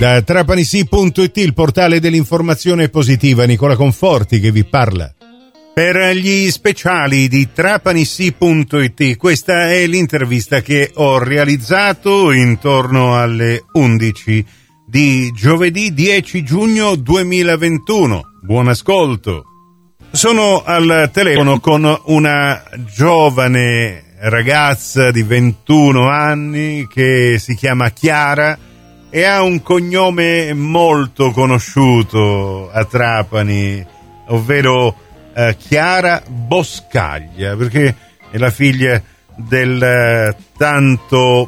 Da trapanisi.it, il portale dell'informazione positiva, Nicola Conforti che vi parla. Per gli speciali di trapanisi.it, questa è l'intervista che ho realizzato intorno alle 11 di giovedì 10 giugno 2021. Buon ascolto. Sono al telefono con una giovane ragazza di 21 anni che si chiama Chiara e ha un cognome molto conosciuto a Trapani, ovvero Chiara Boscaglia, perché è la figlia del tanto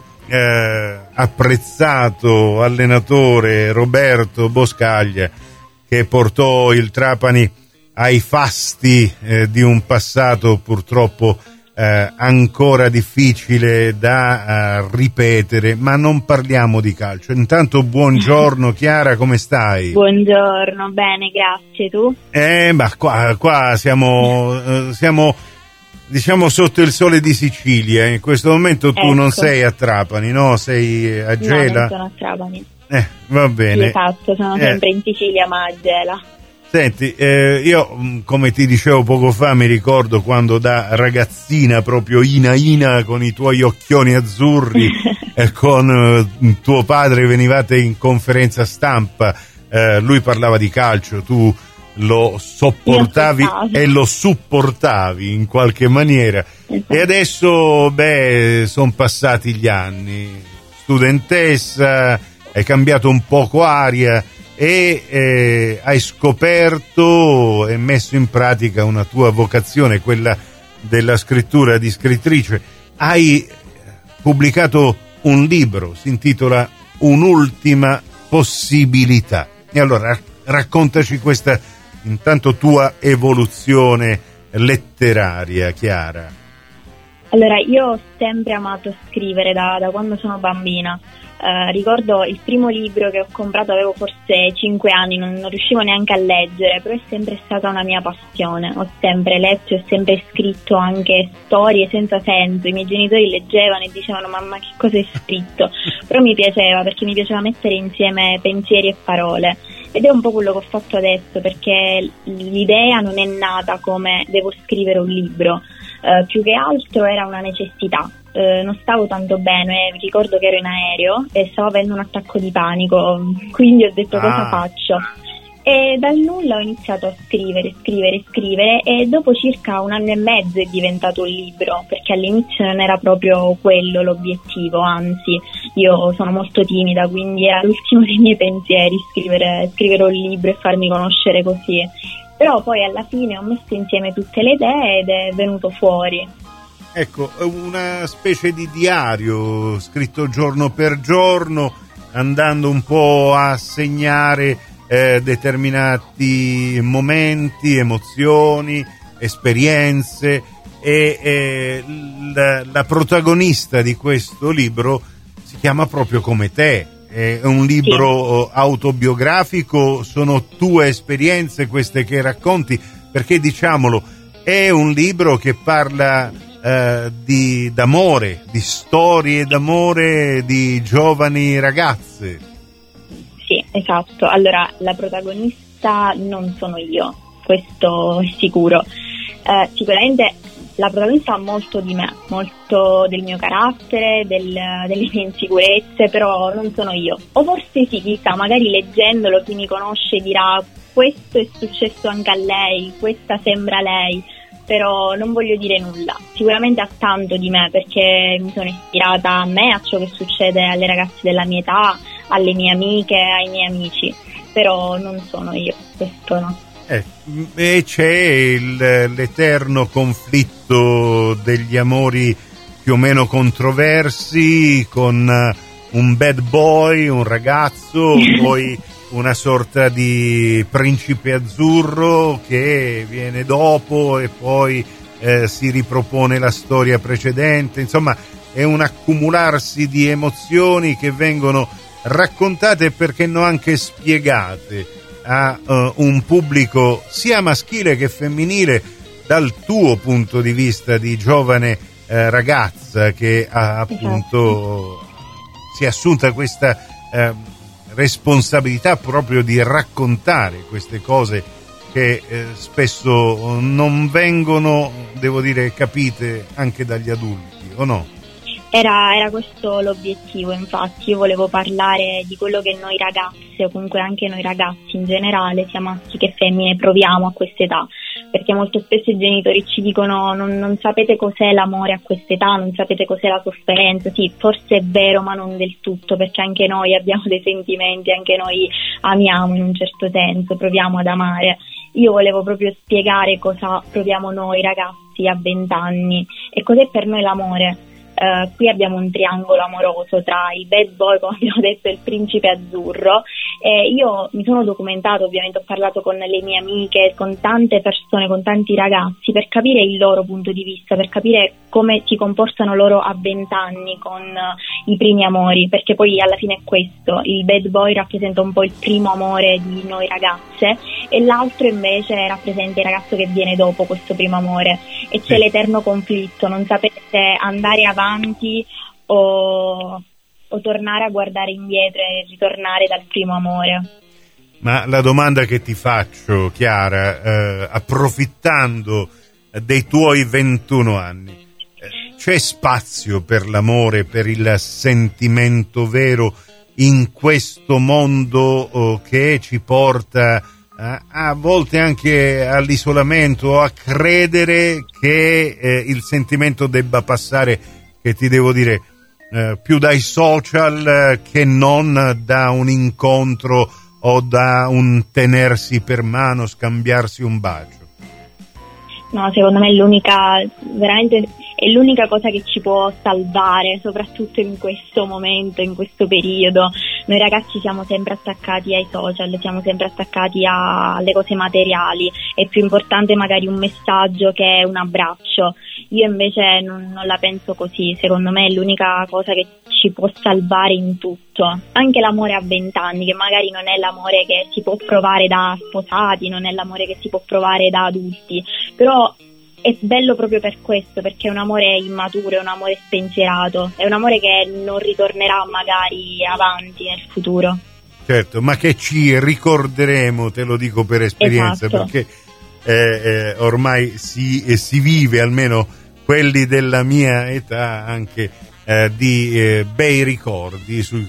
apprezzato allenatore Roberto Boscaglia, che portò il Trapani ai fasti di un passato purtroppo ancora difficile da ripetere, ma non parliamo di calcio. Intanto buongiorno Chiara, come stai? Buongiorno, bene, grazie. Tu? Ma qua siamo diciamo sotto il sole di Sicilia. In questo momento tu non sei a Trapani, no? Sei a Gela? No, non sono a Trapani. Va bene. Sì, esatto, sono sempre in Sicilia, ma a Gela. Senti, io come ti dicevo poco fa mi ricordo quando da ragazzina, proprio Ina con i tuoi occhioni azzurri e con tuo padre venivate in conferenza stampa, lui parlava di calcio, tu lo sopportavi e lo supportavi in qualche maniera. Esatto. E adesso sono passati gli anni, studentessa, hai cambiato un poco aria e hai scoperto e messo in pratica una tua vocazione, quella della scrittura, di scrittrice. Hai pubblicato un libro, si intitola Un'ultima possibilità. E allora raccontaci questa intanto tua evoluzione letteraria, Chiara. Allora, io ho sempre amato scrivere da quando sono bambina. Ricordo il primo libro che ho comprato, avevo forse 5 anni, non riuscivo neanche a leggere, però è sempre stata una mia passione. Ho sempre letto e sempre scritto anche storie senza senso. I miei genitori leggevano e dicevano: mamma, che cosa hai scritto? Però mi piaceva, perché mi piaceva mettere insieme pensieri e parole. Ed è un po' quello che ho fatto adesso, perché l'idea non è nata come devo scrivere un libro, più che altro era una necessità. Non stavo tanto bene, ricordo che ero in aereo e stavo avendo un attacco di panico, quindi ho detto cosa faccio? E dal nulla ho iniziato a scrivere e dopo circa 1 anno e mezzo è diventato un libro, perché all'inizio non era proprio quello l'obiettivo, anzi io sono molto timida, quindi era l'ultimo dei miei pensieri scrivere un libro e farmi conoscere così. Però poi alla fine ho messo insieme tutte le idee ed è venuto fuori. Ecco, una specie di diario scritto giorno per giorno, andando un po' a segnare determinati momenti, emozioni, esperienze, e la protagonista di questo libro si chiama proprio come te. È un libro autobiografico, sono tue esperienze queste che racconti, perché diciamolo, è un libro che parla d'amore, di storie d'amore di giovani ragazze. Sì, esatto. Allora, la protagonista non sono io, questo è sicuro. Sicuramente la protagonista ha molto di me, molto del mio carattere, delle mie insicurezze, però non sono io. O forse sì, chissà, magari leggendolo chi mi conosce dirà: questo è successo anche a lei, questa sembra lei. Però non voglio dire nulla. Sicuramente ha tanto di me, perché mi sono ispirata a me, a ciò che succede alle ragazze della mia età, alle mie amiche, ai miei amici, però non sono io, questo no. E c'è l'eterno conflitto degli amori più o meno controversi, con un bad boy, un ragazzo, poi una sorta di principe azzurro che viene dopo e poi si ripropone la storia precedente. Insomma, è un accumularsi di emozioni che vengono raccontate e perché no anche spiegate a un pubblico sia maschile che femminile, dal tuo punto di vista di giovane ragazza che ha appunto si è assunta questa responsabilità proprio di raccontare queste cose che spesso non vengono, devo dire, capite anche dagli adulti, o no? Era questo l'obiettivo, infatti io volevo parlare di quello che noi ragazze, o comunque anche noi ragazzi in generale, sia maschi che femmine, proviamo a quest'età, perché molto spesso i genitori ci dicono non sapete cos'è l'amore a quest'età, non sapete cos'è la sofferenza. Sì, forse è vero, ma non del tutto, perché anche noi abbiamo dei sentimenti, anche noi amiamo in un certo senso, proviamo ad amare. Io volevo proprio spiegare cosa proviamo noi ragazzi a 20 anni e cos'è per noi l'amore. Qui abbiamo un triangolo amoroso tra il bad boy, come abbiamo detto, e il principe azzurro. Io mi sono documentato, ovviamente ho parlato con le mie amiche, con tante persone, con tanti ragazzi, per capire il loro punto di vista, per capire come si comportano loro a 20 anni con i primi amori, perché poi alla fine è questo, il bad boy rappresenta un po' il primo amore di noi ragazze e l'altro invece rappresenta il ragazzo che viene dopo questo primo amore, e c'è l'eterno conflitto, non sapete se andare avanti o tornare a guardare indietro e ritornare dal primo amore. Ma la domanda che ti faccio, Chiara, approfittando dei tuoi 21 anni, c'è spazio per l'amore, per il sentimento vero in questo mondo che ci porta a volte anche all'isolamento, a credere che il sentimento debba passare, che ti devo dire, più dai social che non da un incontro o da un tenersi per mano, scambiarsi un bacio? No, secondo me veramente è l'unica cosa che ci può salvare, soprattutto in questo momento, in questo periodo. Noi ragazzi siamo sempre attaccati ai social, siamo sempre attaccati alle cose materiali, è più importante magari un messaggio che un abbraccio. Io invece non la penso così, secondo me è l'unica cosa che ci può salvare in tutto, anche l'amore a 20 anni, che magari non è l'amore che si può provare da sposati, non è l'amore che si può provare da adulti, però è bello proprio per questo, perché è un amore immaturo, è un amore spensierato, è un amore che non ritornerà magari avanti nel futuro. Certo, ma che ci ricorderemo, te lo dico per esperienza, esatto. Perché ormai si vive, almeno quelli della mia età, anche di bei ricordi sui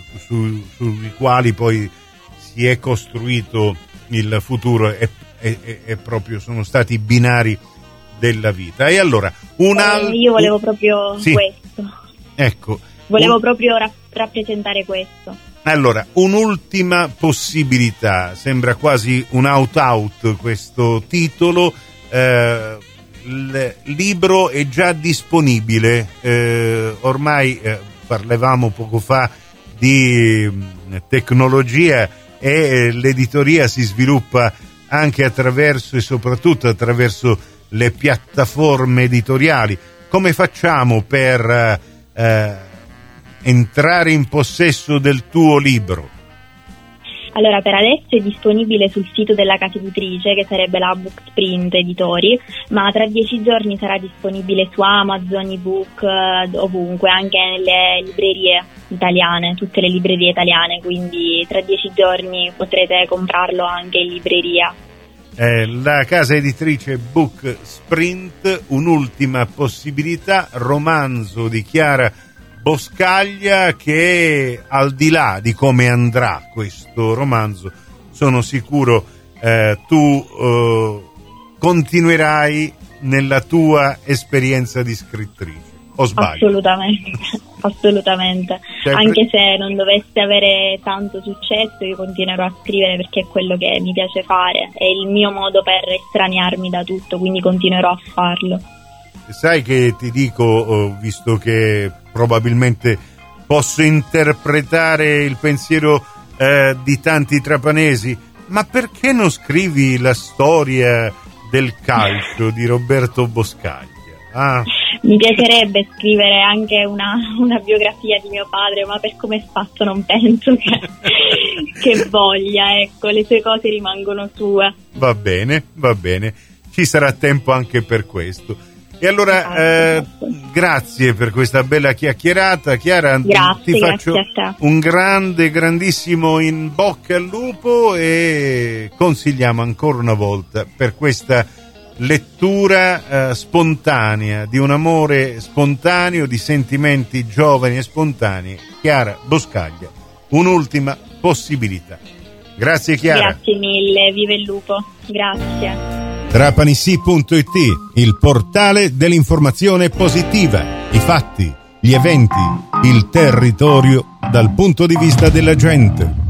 quali poi si è costruito il futuro e proprio sono stati i binari della vita. E allora io volevo proprio questo. Ecco, volevo proprio rappresentare questo. Allora, un'ultima possibilità, sembra quasi un out questo titolo. Il libro è già disponibile, ormai parlavamo poco fa di tecnologia e l'editoria si sviluppa anche attraverso e soprattutto attraverso le piattaforme editoriali. Come facciamo per entrare in possesso del tuo libro? Allora, per adesso è disponibile sul sito della casa editrice, che sarebbe la Booksprint Editori, ma tra 10 giorni sarà disponibile su Amazon, ebook, ovunque, anche nelle librerie italiane, tutte le librerie italiane, quindi tra 10 giorni potrete comprarlo anche in libreria. La casa editrice Booksprint, un'ultima possibilità, romanzo di Chiara Boscaglia, che al di là di come andrà questo romanzo, sono sicuro tu continuerai nella tua esperienza di scrittrice, o sbaglio? Assolutamente. Anche se non dovesse avere tanto successo, io continuerò a scrivere, perché è quello che mi piace fare, è il mio modo per estraniarmi da tutto, quindi continuerò a farlo. Sai che ti dico, visto che probabilmente posso interpretare il pensiero di tanti trapanesi, ma perché non scrivi la storia del calcio di Roberto Boscaglia? Mi piacerebbe scrivere anche una biografia di mio padre, ma per come è fatto non penso che voglia, ecco, le sue cose rimangono sue. Va bene, ci sarà tempo anche per questo. E allora grazie per questa bella chiacchierata, Chiara. Ti faccio un grandissimo in bocca al lupo e consigliamo ancora una volta per questa lettura spontanea, di un amore spontaneo, di sentimenti giovani e spontanei, Chiara Boscaglia, un'ultima possibilità. Grazie Chiara. Grazie mille, vive il lupo. Grazie. Trapanissi.it, il portale dell'informazione positiva, i fatti, gli eventi, il territorio dal punto di vista della gente.